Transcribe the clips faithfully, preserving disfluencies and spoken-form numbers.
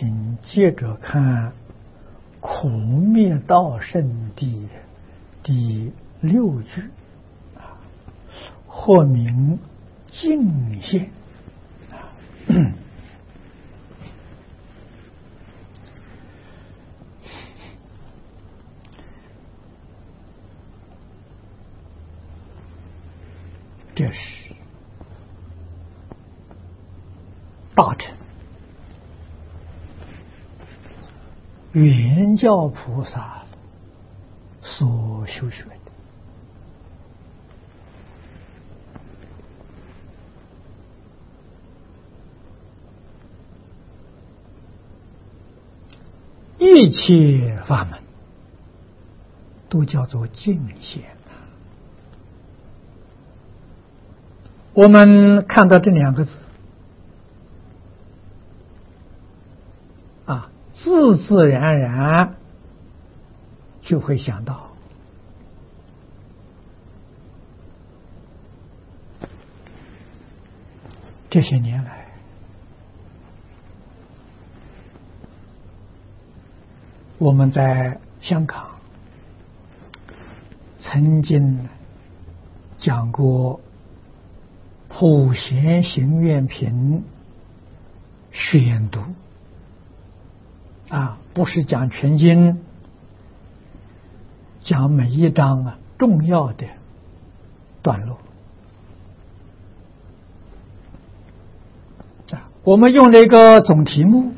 请接着看苦灭道圣地第六句，或名净现。这是大乘圆教菩萨所修学的，一切法门都叫做净现。我们看到这两个字啊，自自然然就会想到这些年来我们在香港曾经讲过普贤行愿品宣读啊，不是讲全经，讲每一章啊重要的段落啊。我们用这个总题目：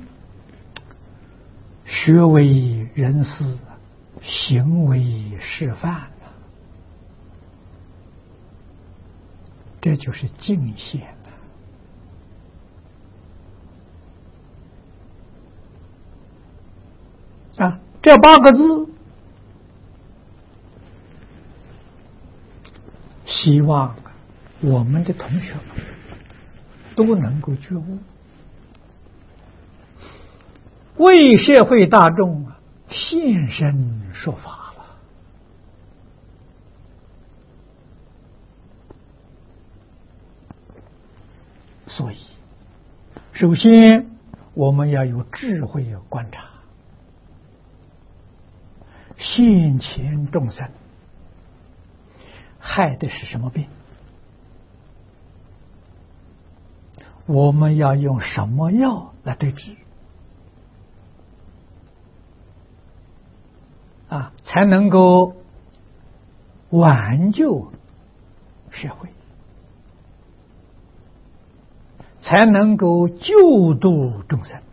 学为人师，行为示范。这就是净现啊！这八个字，希望我们的同学们都能够觉悟，为社会大众现身说法。所以，首先我们要有智慧观察现前众生害的是什么病，我们要用什么药来对治啊，才能够挽救社会，才能够救度众生。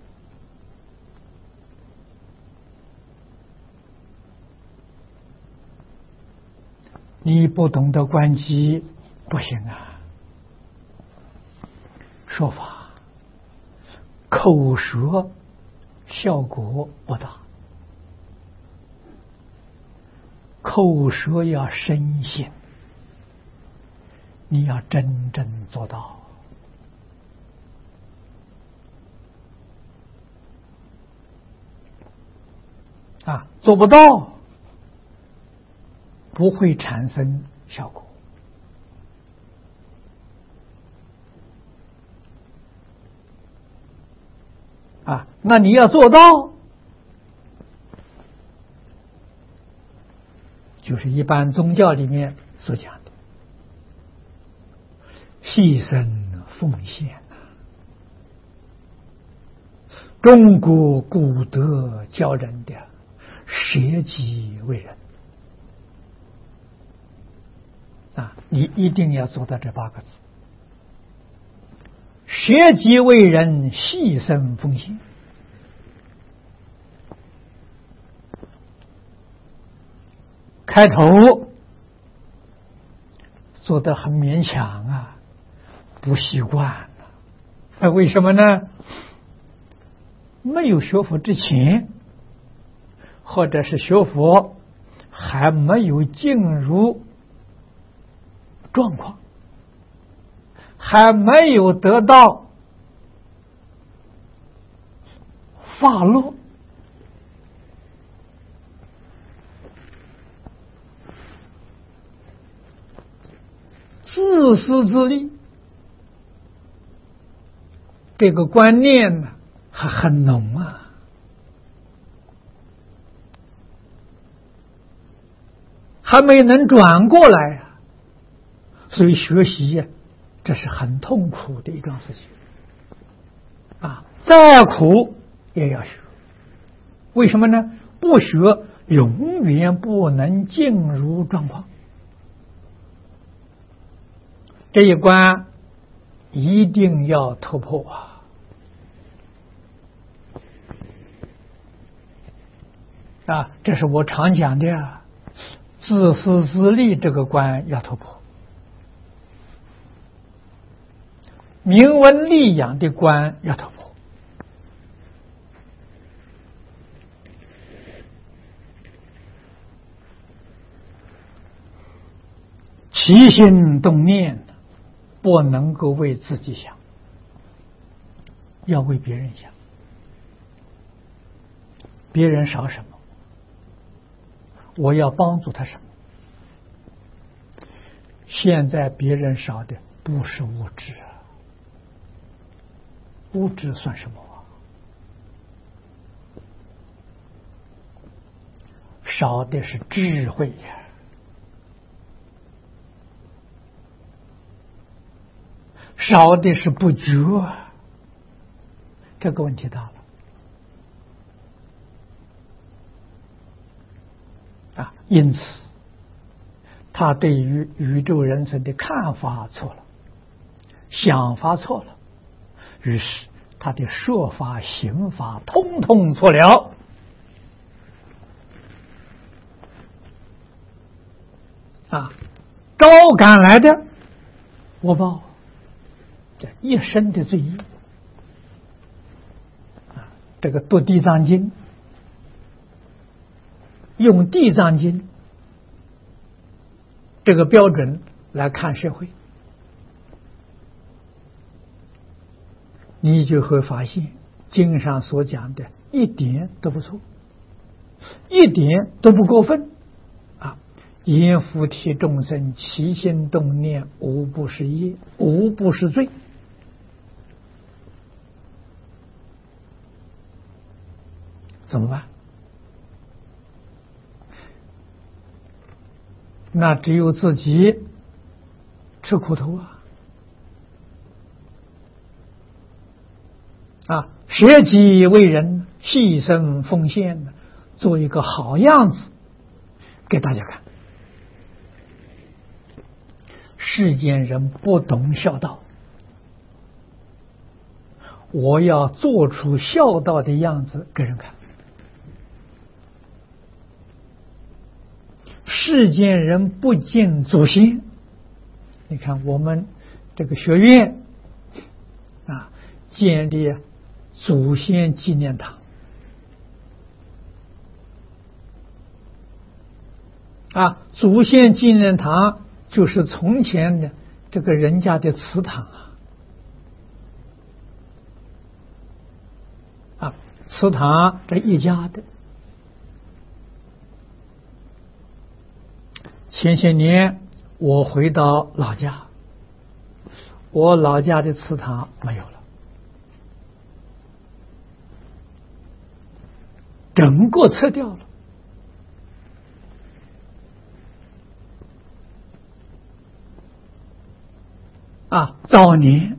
你不懂得观机不行啊！说法口舌效果不大，口舌要深信，你要真正做到。啊，做不到不会产生效果啊！那你要做到，就是一般宗教里面所讲的牺牲奉献啊，中国古德教人的舍己为人啊，你一定要做到这八个字：舍己为人，牺牲奉献。开头做得很勉强啊，不习惯啊，为什么呢？没有学佛之前，或者是学佛还没有进入状况，还没有得到发落，自私自利这个观念呢还很浓啊。 还没能转过来呀、啊。所以学习呀、啊，这是很痛苦的一桩事情啊！再苦也要学，为什么呢？不学永远不能进入状况，这一关一定要突破啊！啊，这是我常讲的啊，自私自利这个关要突破，明文利养的关要突破。起心动念不能够为自己想，要为别人想。别人少什么，我要帮助他什么。现在别人少的不是物质啊，物质算什么啊？少的是智慧呀。少的是不觉，这个问题大了啊！因此，他对于宇宙人生的看法错了，想法错了，于是他的说法、行法通通错了啊！招赶来的我报。这一生的罪业啊！这个读地藏经，用地藏经这个标准来看社会，你就会发现经上所讲的一点都不错，一点都不过分啊！言菩提众生起心动念无不是业，无不是罪。怎么办？那只有自己吃苦头啊！啊，舍己为人，牺牲奉献，做一个好样子给大家看。世间人不懂孝道，我要做出孝道的样子给人看。世间人不敬祖先，你看我们这个学院啊，建立祖先纪念堂啊，祖先纪念堂就是从前的这个人家的祠堂啊，啊，祠堂这一家的。前些年我回到老家，我老家的祠堂没有了，整个撤掉了。啊，早年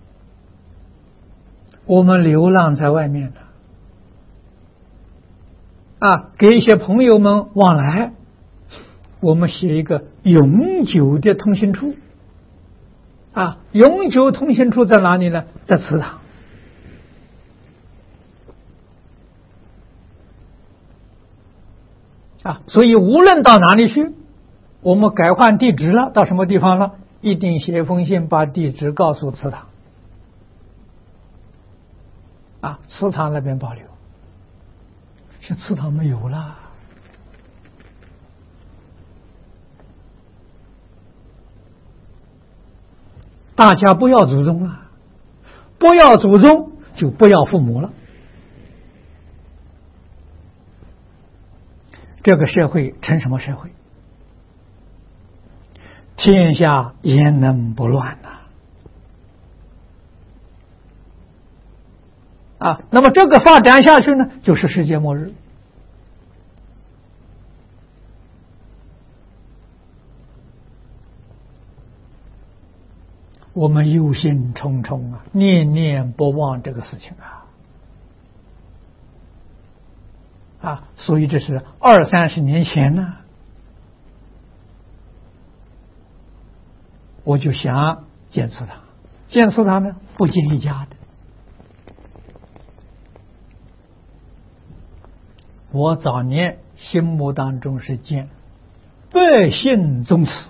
我们流浪在外面的，啊，给一些朋友们往来。我们写一个永久的通信处啊，永久通信处在哪里呢？在祠堂啊，所以无论到哪里去，我们改换地址了，到什么地方了，一定写封信把地址告诉祠堂啊，祠堂那边保留，是祠堂没有了。大家不要祖宗了，不要祖宗就不要父母了。这个社会成什么社会？天下焉能不乱呢？啊，那么这个发展下去呢，就是世界末日。 我们忧心忡忡啊，念念不忘这个事情啊啊！所以这是二三十年前呢，我就想见次他，见次他呢不计一家的。我早年心目当中是见百姓宗祠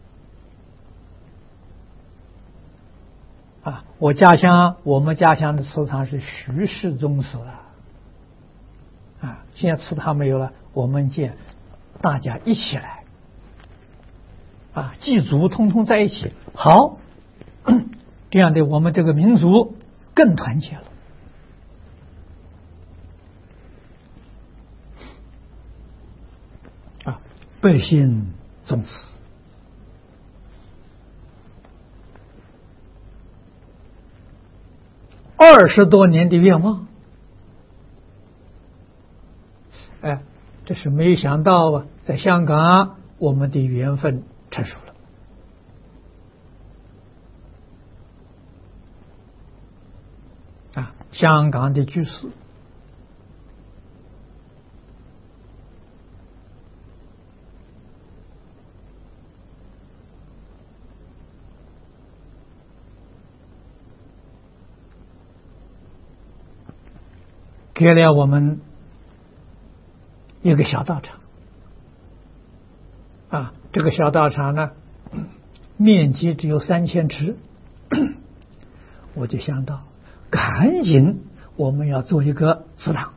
啊，我家乡我们家乡的祠堂是徐氏宗祠啊，啊，现在祠堂没有了，我们见大家一起来啊，祭祖通通在一起，好，这样的我们这个民族更团结了。啊，百姓宗祠，二十多年的愿望，哎，这是没想到啊，在香港我们的缘分成熟了。啊，香港的居士给了我们一个小道场啊，这个小道场呢，面积只有三千尺，我就想到，赶紧我们要做一个祠堂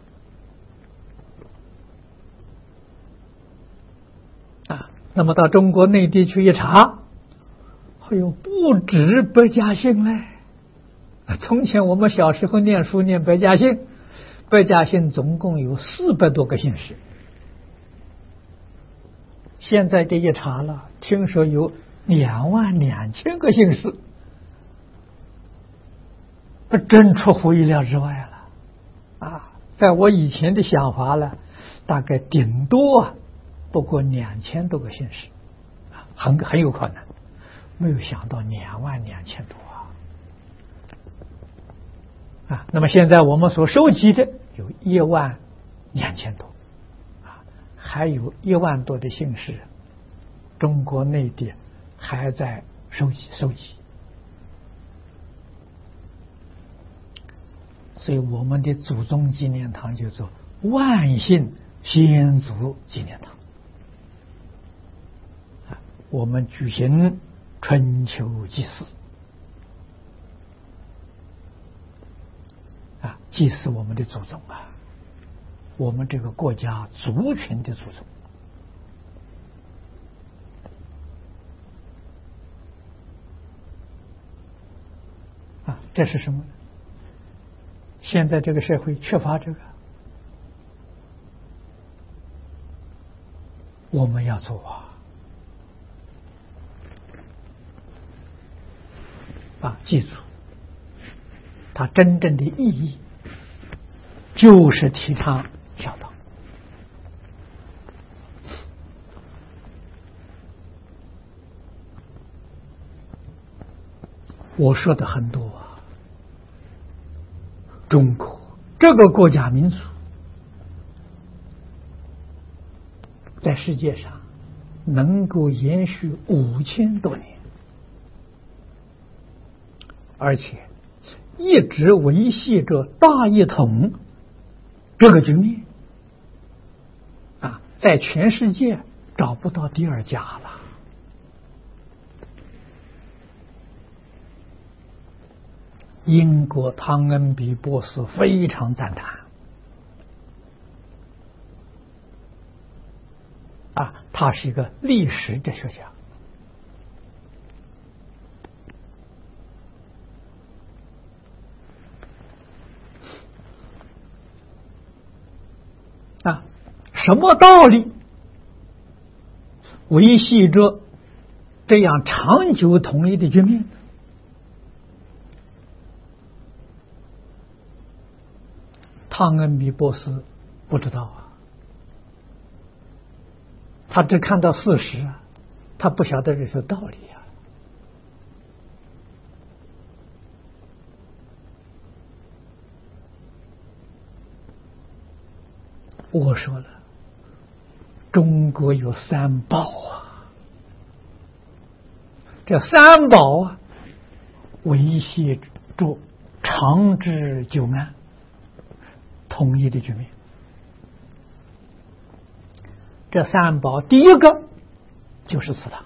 啊。那么到中国内地去一查，还有不止百家姓嘞。从前我们小时候念书念百家姓，百家姓总共有四百多个姓氏。现在这一查了，听说有两万两千个姓氏，真出乎意料之外了啊！在我以前的想法呢，大概顶多不过两千多个姓氏，很很有可能，没有想到两万两千多啊！啊，那么现在我们所收集的有一万两千多。还有一万多的姓氏，中国内地还在收集收集，所以我们的祖宗纪念堂就做万姓先祖纪念堂。我们举行春秋祭祀啊，祭祀我们的祖宗啊。我们这个国家族群的祖宗啊，这是什么？现在这个社会缺乏这个，我们要做啊！啊，记住，它真正的意义就是提倡孝道。我说的很多啊，中国这个国家民族在世界上能够延续五千多年，而且一直维系着大一统这个局面啊，在全世界找不到第二家了。英国汤恩比博士非常赞叹啊，他是一个历史哲学家啊，什么道理维系着这样长久统一的局面？汤恩比博士不知道啊，他只看到事实啊，他不晓得这些道理啊。 我说了，中国有三宝啊，这三宝啊，维系住长治久安统一的局面。这三宝第一个就是祠堂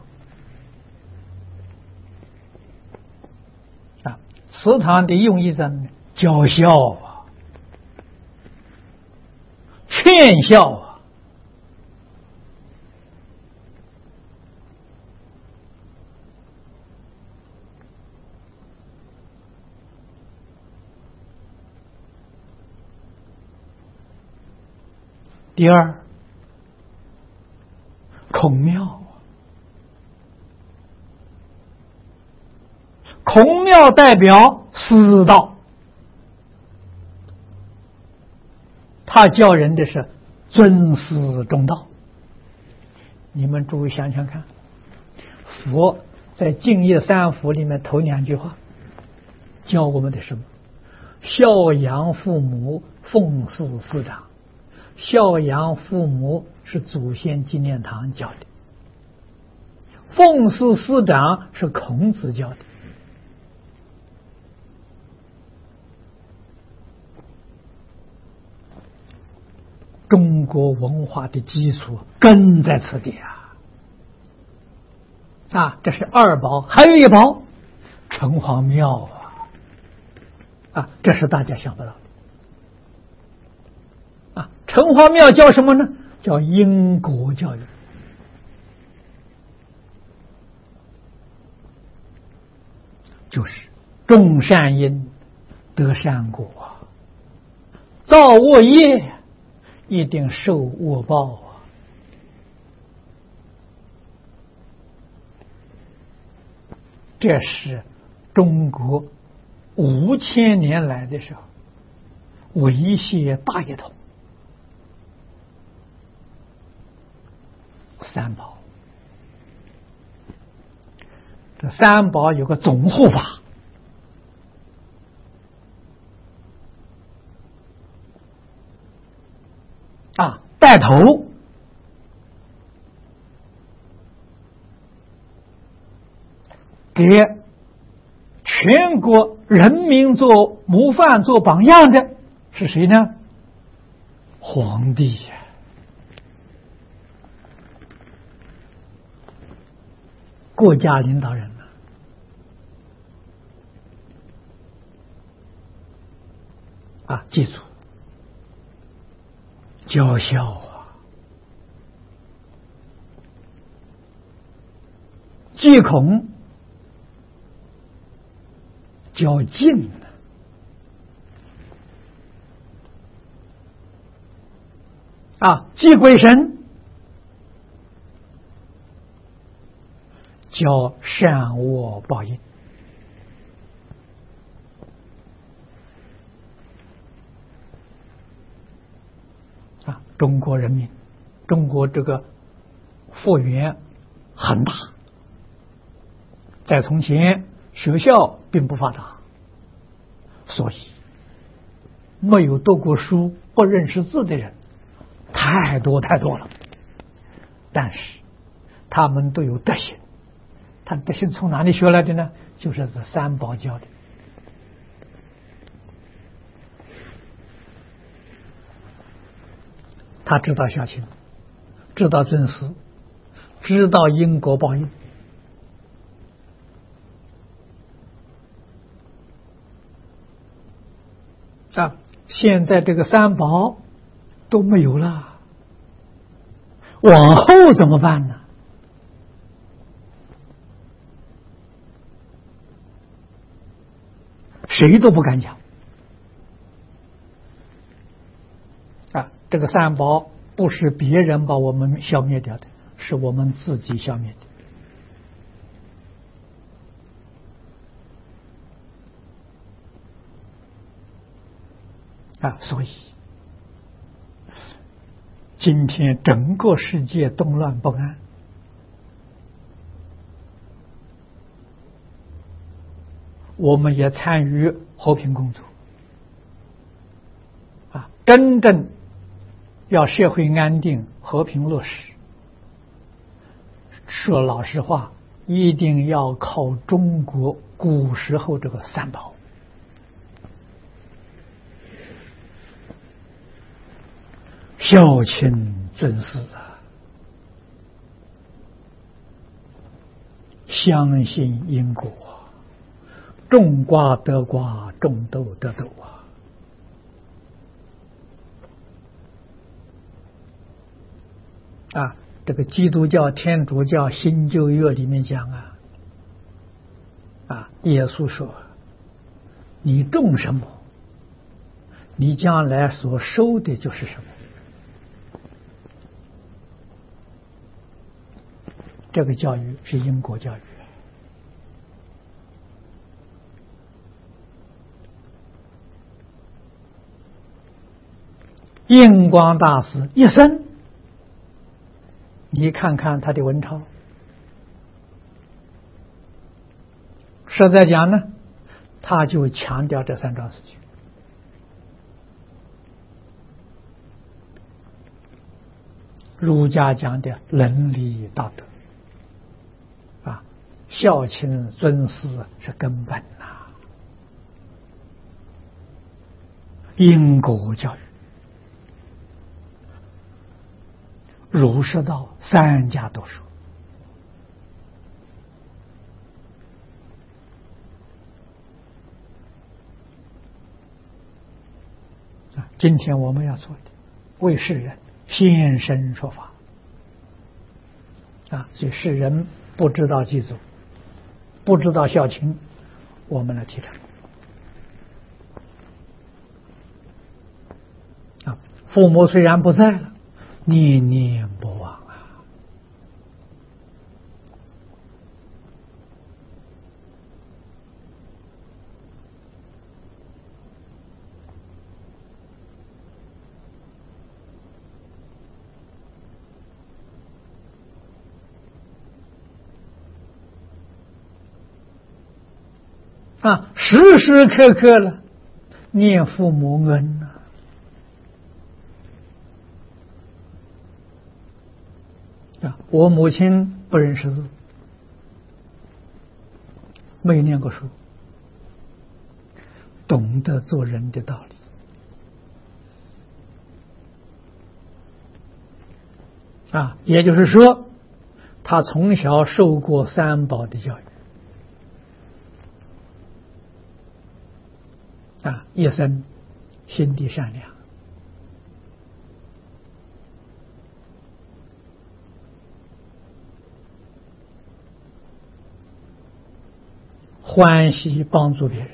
啊，祠堂的用意在哪？教孝啊，劝孝啊。第二，孔庙，孔庙代表私道，他教人的是尊师重道。你们诸位想想看，佛在净业三福里面头两句话教我们的什么？孝养父母，奉事师长。孝养父母是祖先纪念堂教的，奉事师长是孔子教的。中国文化的基础根在此地啊！啊，这是二宝，还有一宝，城隍庙啊！啊，这是大家想不到的。啊，城隍庙叫什么呢？叫因果教育。就是种善因得善果，造恶业一定受恶报啊！这是中国五千年来的时候维系大一统。三宝，这三宝有个总护法，啊，带头给全国人民做模范、做榜样的是谁呢？皇帝呀！国家领导人呢？啊，记住，教孝啊，祭孔，教敬啊，祭鬼神，教善恶报应。啊，中国人民，中国这个幅员很大，在从前学校并不发达，所以没有读过书、不认识字的人太多太多了。但是他们都有德行，他德行从哪里学来的呢？就是这三宝教的。他知道孝亲，知道尊师，知道因果报应。啊，现在这个三宝都没有了，往后怎么办呢？谁都不敢讲。啊，这个三宝不是别人把我们消灭掉的，是我们自己消灭的。啊，所以今天整个世界动乱不安，我们也参与和平工作。啊，真正要社会安定、和平落实。说老实话，一定要靠中国古时候这个三宝。孝亲尊师啊，相信因果，种瓜得瓜，种豆得豆啊！啊，这个基督教、天主教新旧约里面讲啊，啊，耶稣说：“你种什么，你将来所收的就是什么。”这个教育是因果教育。印光大师一生，你看看他的文钞，实在讲呢，他就强调这三桩事情。儒家讲的伦理道德啊，孝亲尊师是根本呐、啊，因果教育。儒释道三家都说。啊，今天我们要做的，为世人现身说法啊，所以世人不知道祭祖，不知道孝亲，我们来提倡啊。父母虽然不在了，念念不忘啊！啊，时时刻刻了念父母恩啊！我母亲不认识字，没念过书，懂得做人的道理啊，也就是说，他从小受过三宝的教育啊，一生心地善良。欢喜帮助别人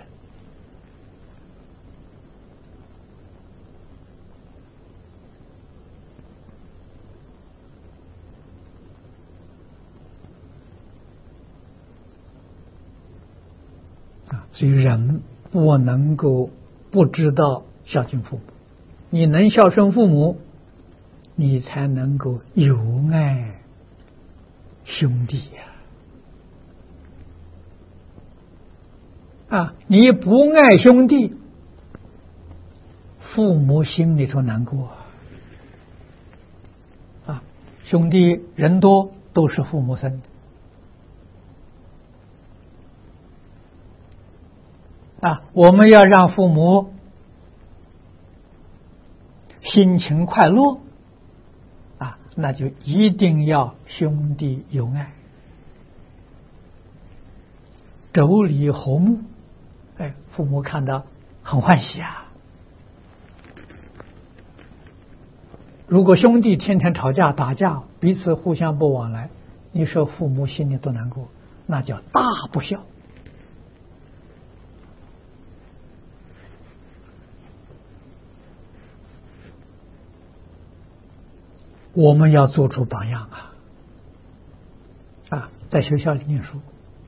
啊，所以人不能够不知道孝敬父母。你能孝顺父母，你才能够有爱兄弟呀、啊。啊，你不爱兄弟，父母心里头难过啊。兄弟人多都是父母生的啊，我们要让父母心情快乐啊，那就一定要兄弟有爱，妯娌和睦。哎，父母看到很欢喜啊。如果兄弟天天吵架打架，彼此互相不往来，你说父母心里多难过，那叫大不孝。我们要做出榜样啊！啊，在学校里念书，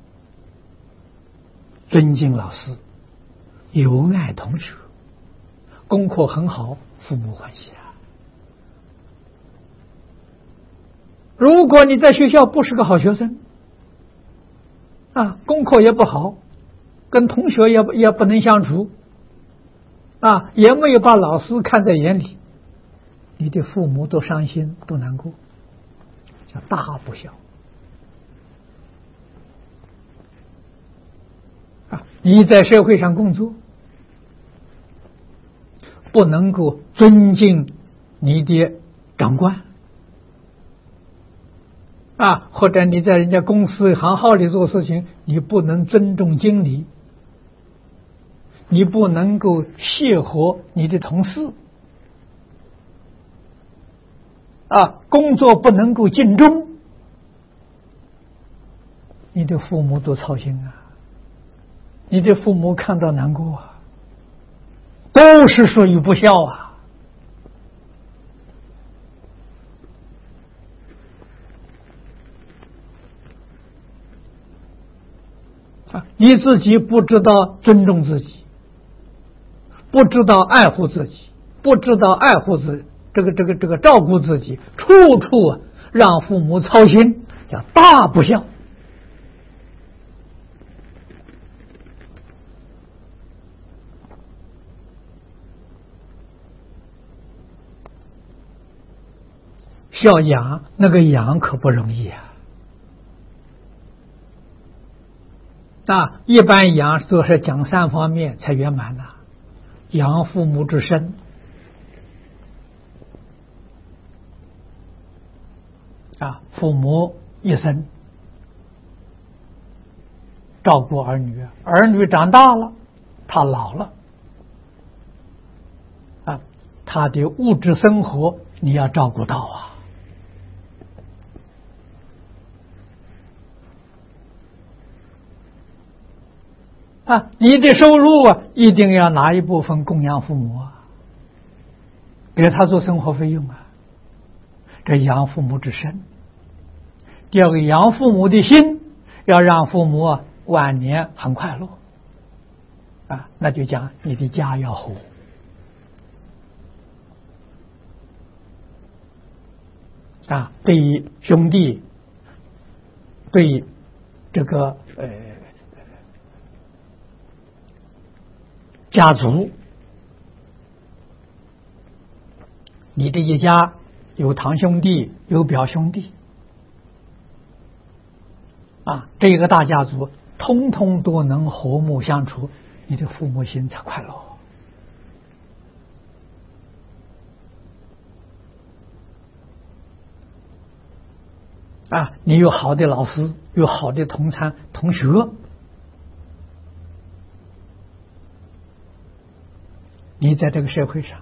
尊敬老师，有爱同学，功课很好，父母欢喜啊。如果你在学校不是个好学生，啊，功课也不好，跟同学也也不能相处，啊，也没有把老师看在眼里， 你的父母都伤心都难过，叫大不孝啊！你在社会上工作，不能够尊敬你的长官啊，或者你在人家公司行号里做事情，你不能尊重经理，你不能够谢和你的同事啊，工作不能够尽忠，你的父母都操心啊，你的父母看到难过啊，都是属于不孝啊。啊，你自己不知道尊重自己，不知道爱护自己，不知道爱护自这个这个这个照顾自己，处处啊让父母操心，叫大不孝。孝养那个养可不容易啊！啊，一般养都是讲三方面才圆满呐、啊。养父母之身，啊，父母一生照顾儿女，儿女长大了，他老了，啊，他的物质生活你要照顾到啊。啊，你的收入啊，一定要拿一部分供养父母啊，给他做生活费用啊，这养父母之身。第二个，养父母的心，要让父母啊晚年很快乐啊，那就讲你的家要和啊，对于兄弟，对于这个呃。家族，你这一家有堂兄弟，有表兄弟，啊，这个大家族通通都能和睦相处，你的父母心才快乐。啊，你有好的老师，有好的同参同学。你在这个社会上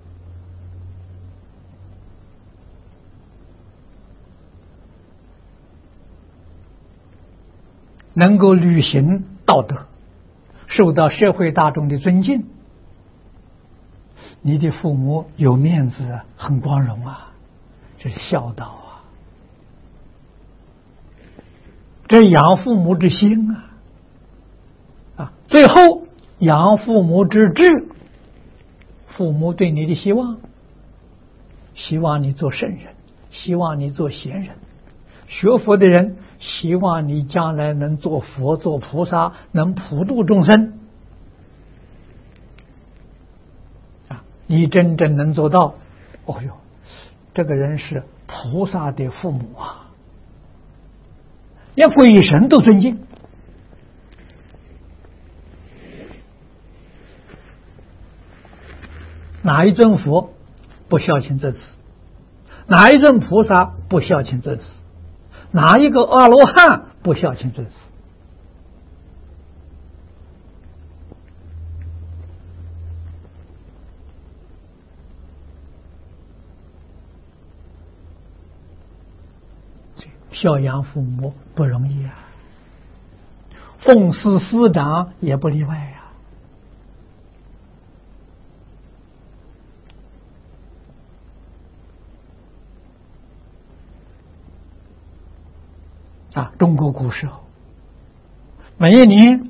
能够履行道德，受到社会大众的尊敬，你的父母有面子，很光荣啊，这是孝道啊，这养父母之心啊，啊，最后养父母之志。父母对你的希望，希望你做圣人，希望你做贤人。学佛的人希望你将来能做佛做菩萨，能普度众生啊！你真正能做到，哦哟，这个人是菩萨的父母啊，连鬼神都尊敬。哪一尊佛不孝亲这子？哪一尊菩萨不孝亲这子？哪一个阿罗汉不孝亲这子？孝养父母不容易啊，奉事师长也不例外啊。啊，中国古时候每一年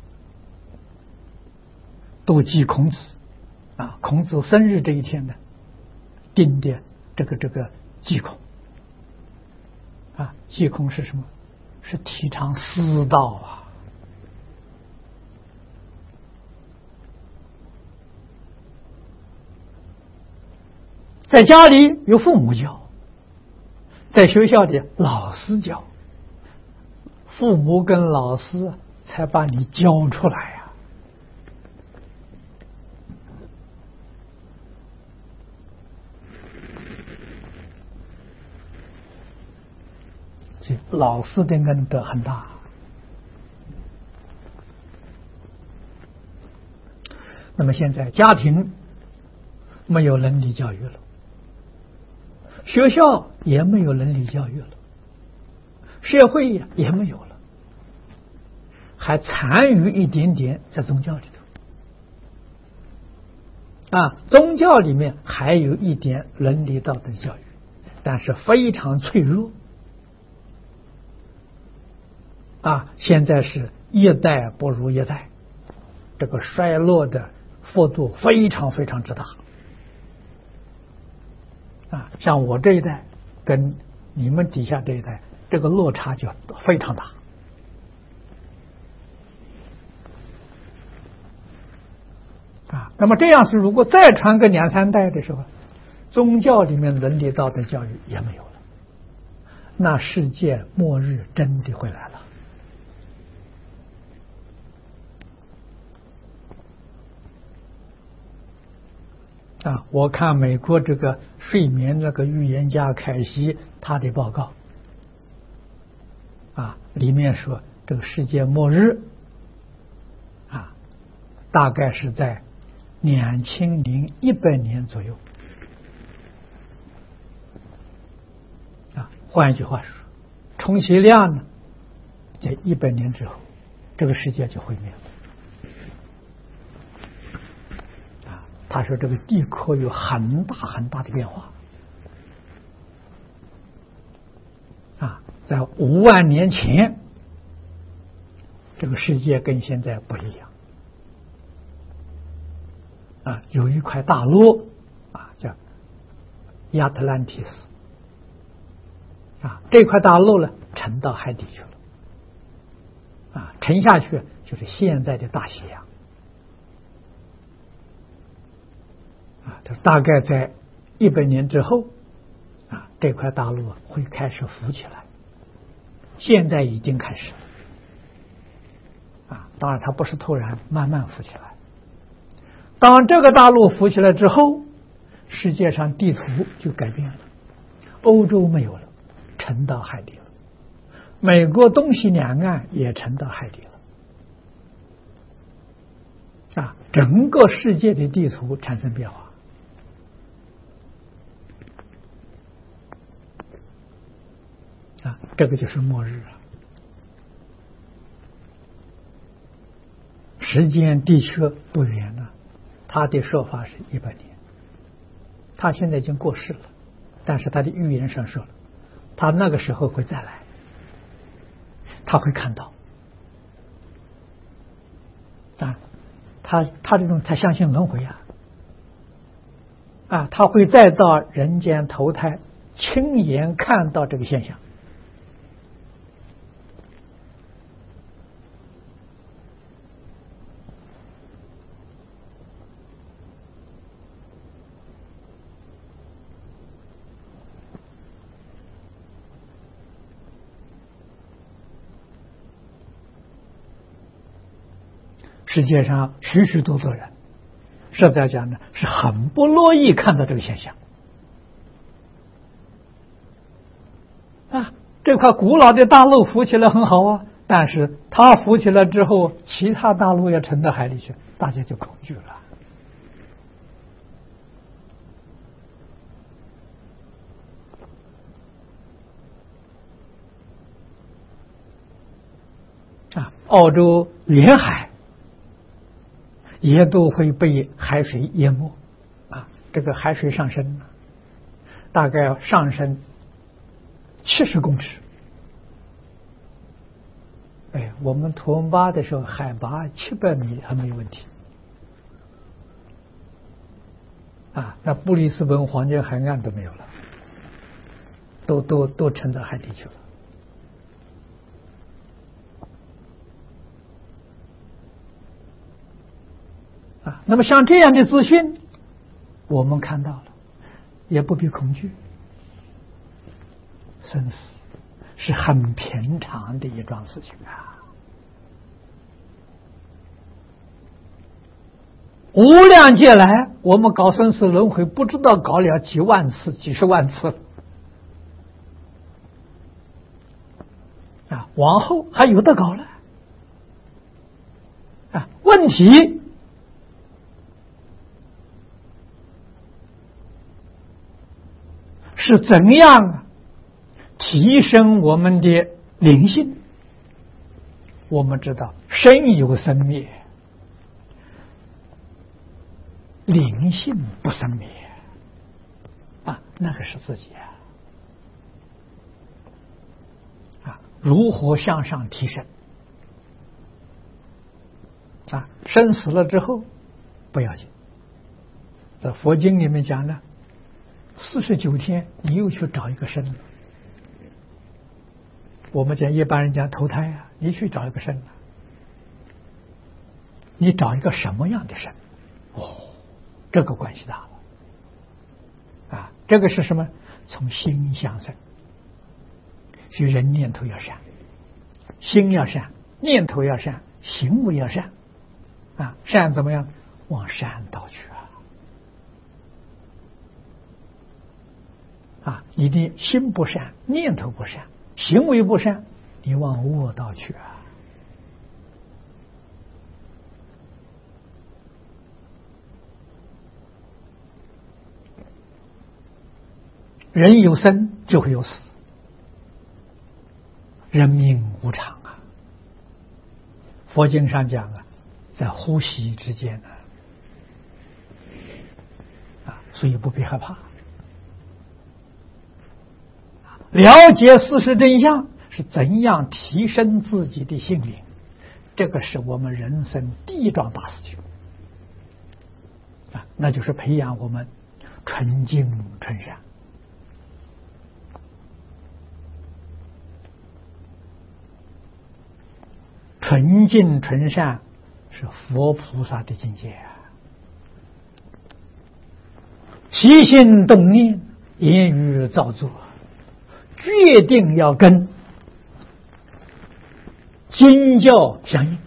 都祭孔子啊，孔子生日这一天呢，定的这个这个祭孔啊，祭孔是什么？是提倡师道啊。 在家里由父母教，在学校里老师教，父母跟老师才把你教出来呀、这老师的恩德很大。那么现在家庭没有伦理教育了，学校也没有伦理教育了，社会也没有了，还残余一点点在宗教里头。啊，宗教里面还有一点伦理道德教育，但是非常脆弱。啊，现在是一代不如一代，这个衰落的幅度非常非常之大。啊，像我这一代跟你们底下这一代，这个落差就非常大。啊，那么这样是如果再传个两三代的时候，宗教里面伦理道德教育也没有了，那世界末日真的会来了。啊，我看美国这个睡眠那个预言家凯西他的报告，啊，里面说这个世界末日，啊，大概是在两千零一百年左右。啊，换一句话说，充其量呢，在一百年之后，这个世界就毁灭了。他说这个地壳有很大很大的变化啊，在五万年前这个世界跟现在不一样啊，有一块大陆啊叫亚特兰蒂斯啊，这块大陆呢沉到海底去了啊，沉下去就是现在的大西洋。啊，大概在一百年之后，啊，这块大陆会开始浮起来，现在已经开始了，啊，当然它不是突然，慢慢浮起来。当这个大陆浮起来之后，世界上地图就改变了，欧洲没有了，沉到海底了，美国东西两岸也沉到海底了，啊，整个世界的地图产生变化。啊，这个就是末日了。时间的确不远了，他的说法是一百年，他现在已经过世了，但是他的预言上说了，他那个时候会再来，他会看到啊，他他这种他相信轮回啊，啊，他会再到人间投胎，亲眼看到这个现象。世界上许许多多人，实在讲呢，是很不乐意看到这个现象啊。这块古老的大陆浮起来很好啊，但是它浮起来之后，其他大陆要沉到海里去，大家就恐惧了啊。澳洲沿海也都会被海水淹没啊！这个海水上升，大概上升七十公尺。哎，我们图文巴的时候，海拔七百米还没有问题啊！那布里斯本黄金海岸都没有了，都都都沉到海底去了。啊，那么像这样的资讯，我们看到了， 也不必恐惧，生死是很平常的一桩事情啊。无量劫来，我们搞生死轮回，不知道搞了几万次、几十万次了啊！往后还有的搞了啊！问题是怎样提升我们的灵性？我们知道生有生灭，灵性不生灭啊，那个是自己啊！啊，如何向上提升？啊，生死了之后不要紧，在佛经里面讲呢，四十九天你又去找一个身了。我们讲一般人讲投胎啊，你去找一个身了，你找一个什么样的身？哦，这个关系大了啊！这个是什么？从心向生，所以人念头要善，心要善，念头要善，行为要善啊！善怎么样？往善道去啊！啊，你的心不善，念头不善，行为不善，你往恶道去啊！人有生就会有死，人命无常啊！佛经上讲啊，在呼吸之间呢啊，所以不必害怕。了解事实真相是怎样提升自己的心灵，这个是我们人生第一桩大事情啊，那就是培养我们纯净纯善。纯净纯善是佛菩萨的境界啊！起心动念，言语造作，决定要跟经教相应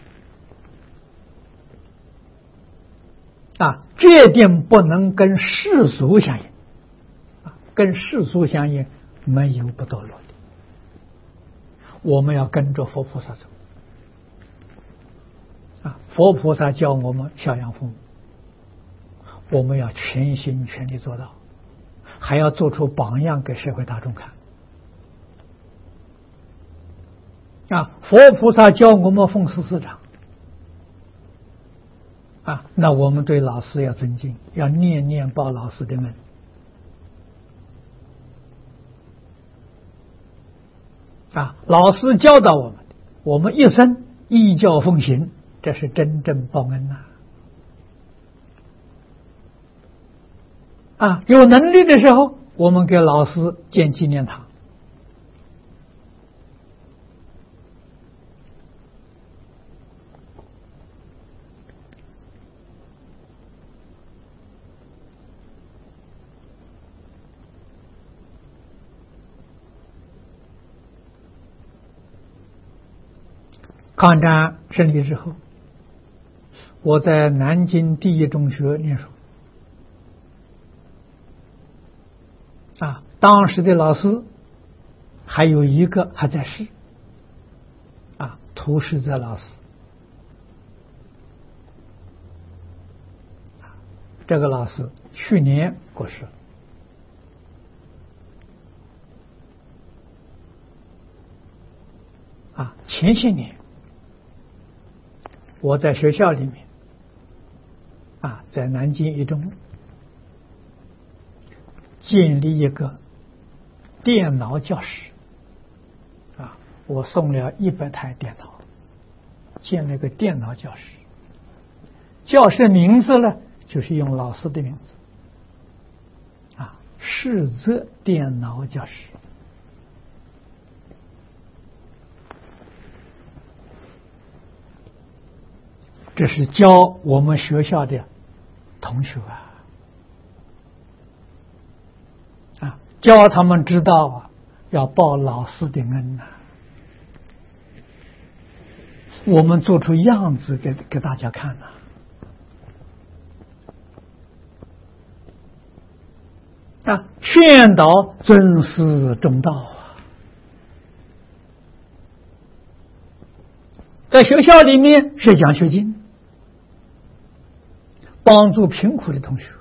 啊！决定不能跟世俗相应啊！跟世俗相应没有不堕落的，我们要跟着佛菩萨走。啊，佛菩萨教我们孝养父母，我们要全心全力做到，还要做出榜样给社会大众看。啊，佛菩萨教我们奉事师长，啊，那我们对老师要尊敬，要念念报老师的恩。啊，老师教导我们，我们一生依教奉行。这是真正报恩呐！啊，有能力的时候，我们给老师建纪念堂。抗战胜利之后，我在南京第一中学念书啊，当时的老师还有一个还在世啊，涂世泽老师，这个老师去年过世啊，前些年我在学校里面啊，在南京一中建立一个电脑教室啊，我送了一百台电脑，建了一个电脑教室。教室名字呢，就是用老师的名字啊，世泽电脑教室。这是教我们学校的同学啊教他们知道啊，要报老师的恩呐、啊。我们做出样子给给大家看呐、啊。啊，劝导尊师重道啊。在学校里面学讲学经，帮助贫苦的同学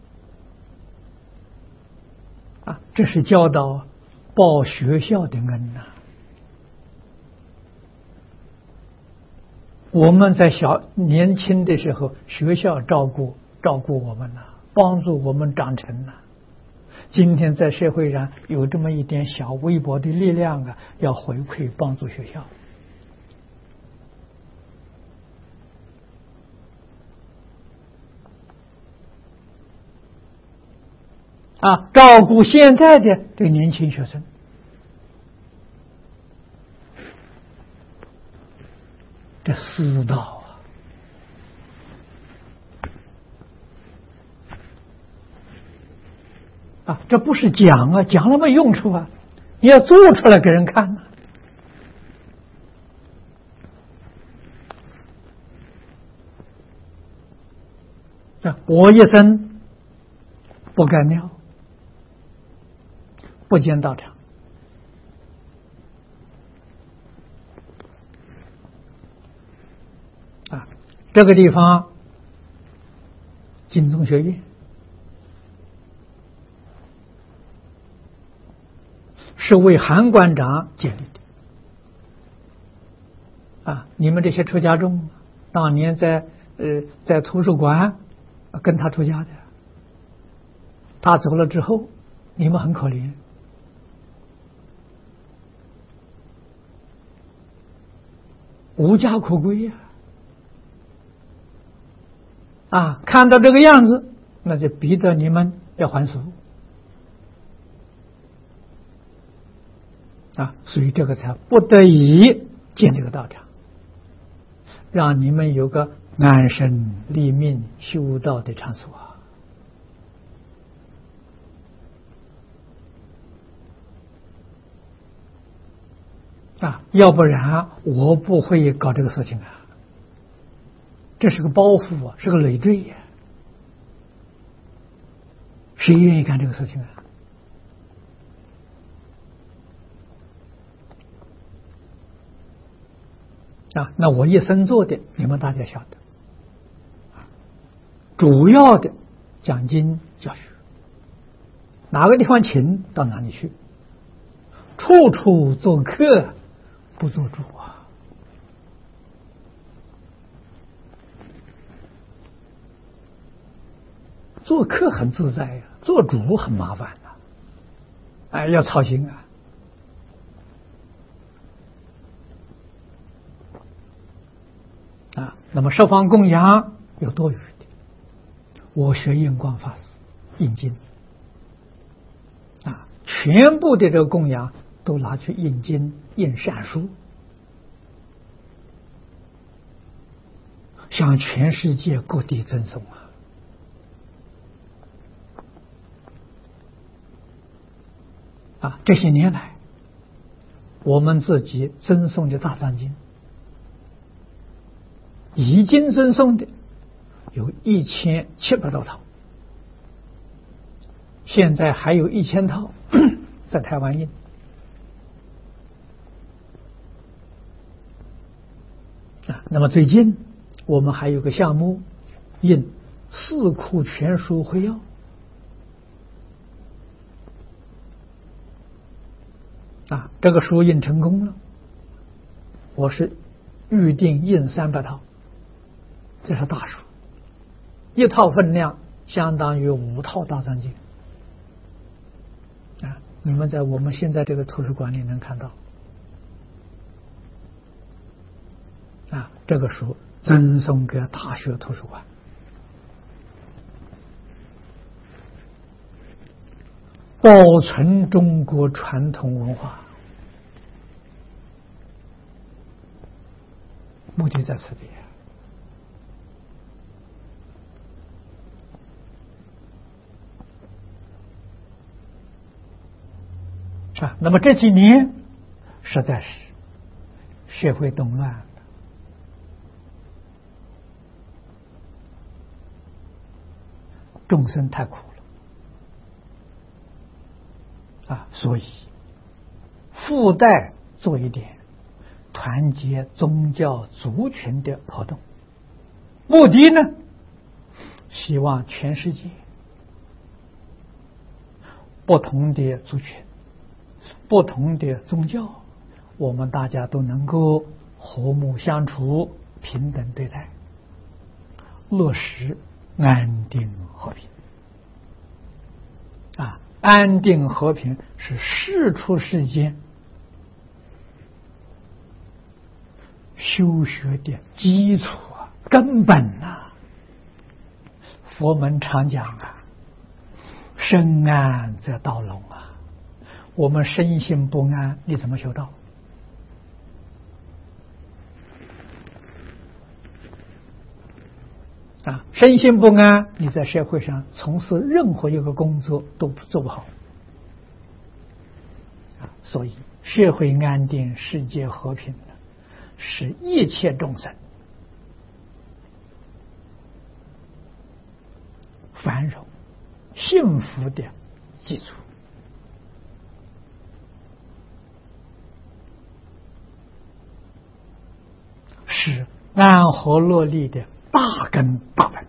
啊，这是教导报学校的恩呐、啊。我们在小年轻的时候，学校照顾照顾我们呐、啊，帮助我们长成呐、啊。今天在社会上有这么一点小微薄的力量啊，要回馈帮助学校。啊，照顾现在的这个年轻学生，这师道啊，啊，这不是讲啊，讲了没用处啊，你要做出来给人看啊。啊，我一生不干庙。不见道场啊，这个地方金宗学院是为韩馆长建立的啊。你们这些出家众当年在呃在图书馆跟他出家的，他走了之后，你们很可怜。无家可归呀、啊！啊，看到这个样子，那就逼得你们要还俗啊！所以这个才不得已建这个道场，让你们有个安身立命、修道的场所啊！啊，要不然我不会搞这个事情啊！这是个包袱啊，是个累赘呀、啊！谁愿意干这个事情啊？啊，那我一生做的，你们大家晓得，主要的讲经教学，哪个地方请到哪里去，处处做客。不做主啊！做客很自在呀、啊，做主很麻烦呐、啊，哎，要操心啊！啊，那么十方供养有多余的，我学印光法师印经啊，全部的这个供养都拿去印经、印善书，向全世界各地赠送啊！啊，这些年来，我们自己赠送的大藏经，已经赠送的有一千七百多套，现在还有一千套在台湾印。啊，那么最近我们还有个项目，印四库全书会要啊，这个书印成功了，我是预定印三百套，这是大书，一套分量相当于五套大藏经啊，你们在我们现在这个图书馆里能看到。啊，这个书赠送给大学图书馆，保存中国传统文化，目的在此地。 啊，那么这几年实在是社会动乱了，众生太苦了啊，所以附带做一点团结宗教族群的活动，目的呢，希望全世界不同的族群、不同的宗教，我们大家都能够和睦相处、平等对待，落实安定和平。啊，安定和平是世出世间修学的基础啊，根本啊。佛门常讲啊，身安则道隆啊。我们身心不安，你怎么修道？啊，身心不安，你在社会上从事任何一个工作都做不好。啊，所以社会安定、世界和平是一切众生繁荣、幸福的基础。是安和乐利的大根大本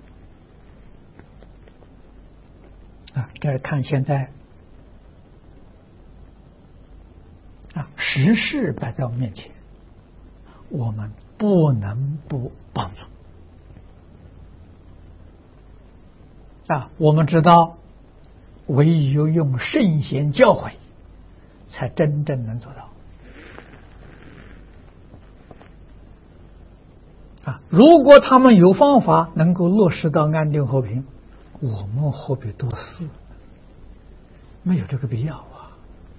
啊！这看现在啊，时事摆在我们面前，我们不能不帮助啊！我们知道，唯有用圣贤教诲，才真正能做到。啊！如果他们有方法能够落实到安定和平，我们何必多事？没有这个必要啊！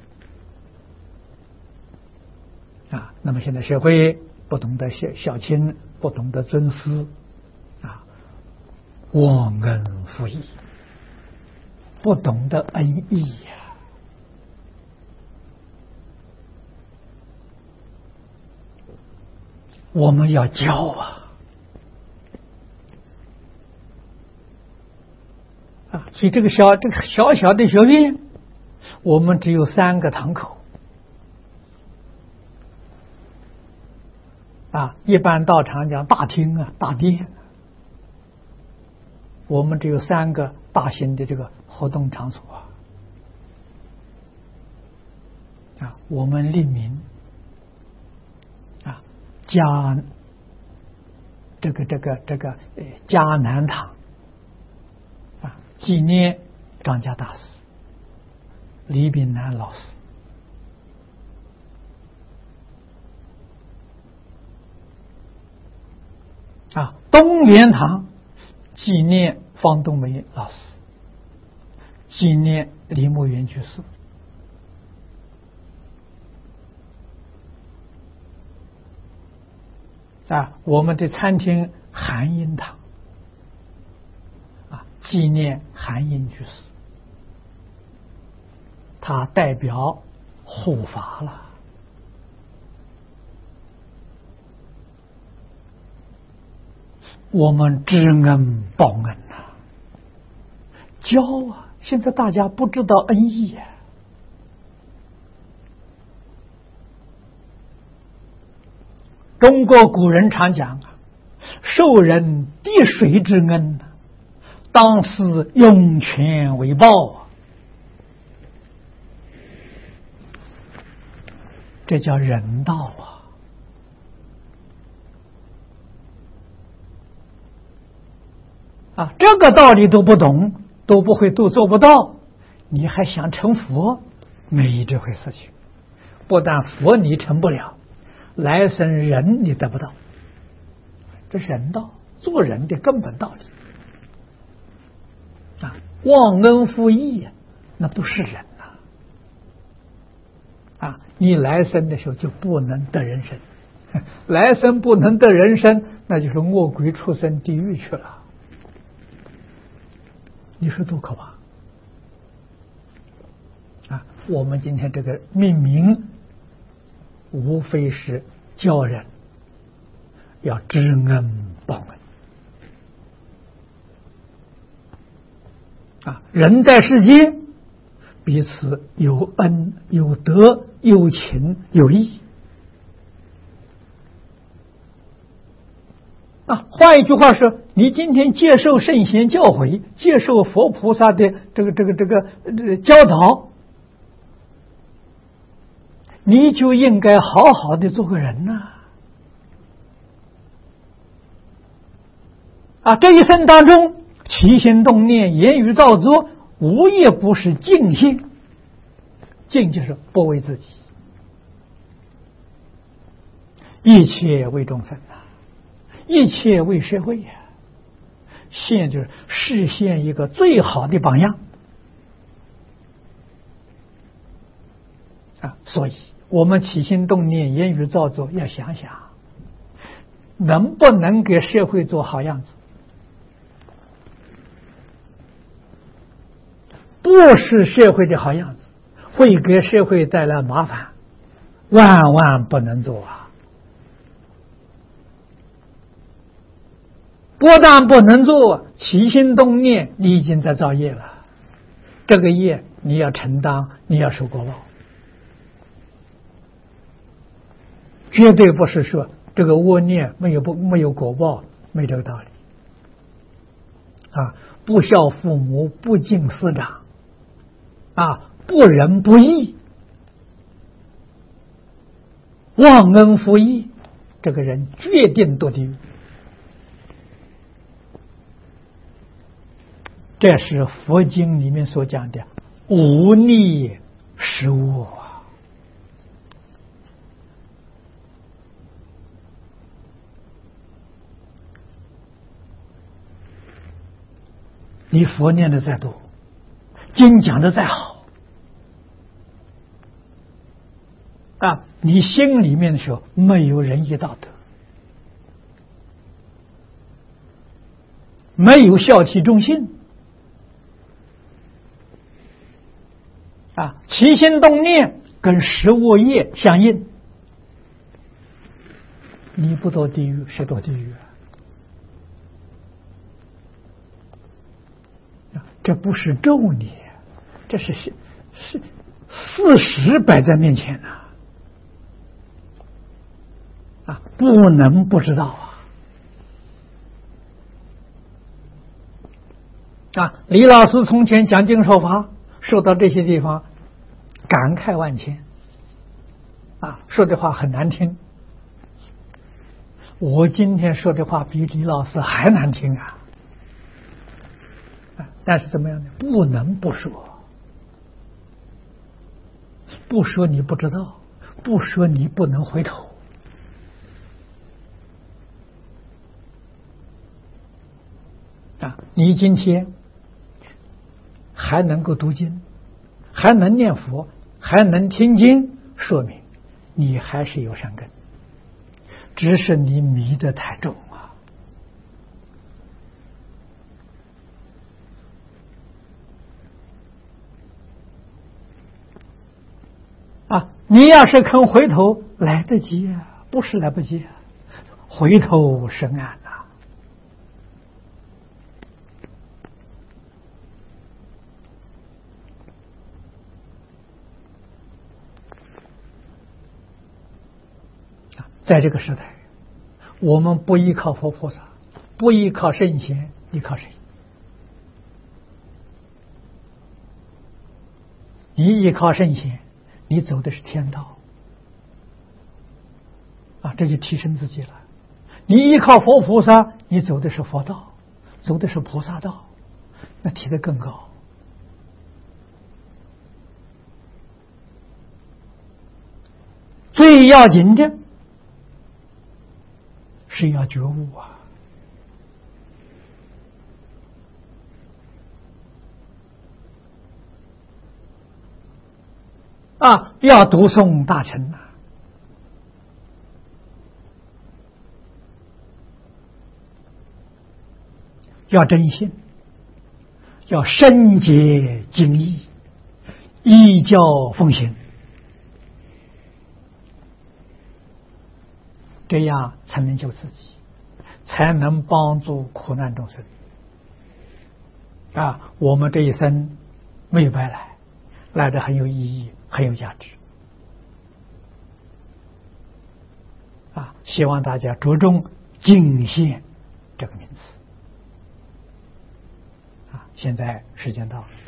啊，那么现在社会不懂得孝孝亲，不懂得尊师，啊，忘恩负义，不懂得恩义呀、啊。我们要教啊！啊，所以这个小这个小小的学院，我们只有三个堂口啊，一般道场讲大厅啊、大殿，我们只有三个大型的这个活动场所啊。啊，我们立名。迦这个这个这个呃迦南堂啊，纪念张家大师李炳南老师啊，东莲堂纪念方东梅老师，纪念李牧原居士。啊，我们的餐厅韩英堂啊，纪念韩英居士，他代表护法了。我们知恩报恩呐、啊，教啊！现在大家不知道恩义啊。中国古人常讲啊，受人滴水之恩，当思涌泉为报啊，这叫人道啊！啊，这个道理都不懂，都不会，都做不到，你还想成佛？没这回事情。不但佛你成不了，来生人你得不到，这是人道，做人的根本道理啊！忘恩负义呀，那不是人呐！啊，你来生的时候就不能得人生，来生不能得人生，那就是恶鬼畜生地狱去了。你说多可怕啊！ 我们今天这个命名，无非是教人要知恩报恩啊！人在世间，彼此有恩有德有情有义啊！换一句话说，你今天接受圣贤教诲，接受佛菩萨的这个这个这个呃教导，你就应该好好的做个人呐！啊，这一生当中，起心动念、言语造作，无一不是尽心。尽就是不为自己，一切为众生呐，一切为社会呀。现就是实现一个最好的榜样啊！所以我们起心动念、言语造作，要想想能不能给社会做好样子。不是社会的好样子，会给社会带来麻烦，万万不能做啊！不但不能做，起心动念，你已经在造业了。这个业你要承担，你要受果报，绝对不是说这个恶念没有不没有果报，没这个道理啊！不孝父母，不敬师长。啊，不仁不义，忘恩负义，这个人决定堕地狱。这是佛经里面所讲的无逆十恶啊！你佛念的再多，经讲的再好啊，你心里面的时候没有仁义道德，没有孝悌忠信啊，起心动念跟十恶业相应，你不堕地狱谁堕地狱啊？这不是咒你，这是是是事实摆在面前呐！啊，不能不知道啊！啊，李老师从前讲经说法，说到这些地方，感慨万千。啊，说的话很难听。我今天说的话比李老师还难听啊！啊，但是怎么样呢？不能不说。不说你不知道，不说你不能回头。啊，你今天还能够读经，还能念佛，还能听经，说明你还是有善根，只是你迷得太重啊！啊，你要是肯回头，来得及啊，不是来不及啊，回头是岸呐。在这个时代，我们不依靠佛菩萨，不依靠圣贤，依靠谁？你依靠圣贤，你走的是天道啊，这就提升自己了。你依靠佛菩萨，你走的是佛道，走的是菩萨道，那提得更高。最要紧的是要觉悟啊！啊，要读诵大乘呐、啊！要真心，要深解经义， 依教奉行，这样才能救自己，才能帮助苦难众生啊！我们这一生没有白来，来的很有意义，很有价值啊！希望大家着重敬献这个名词啊！现在时间到了。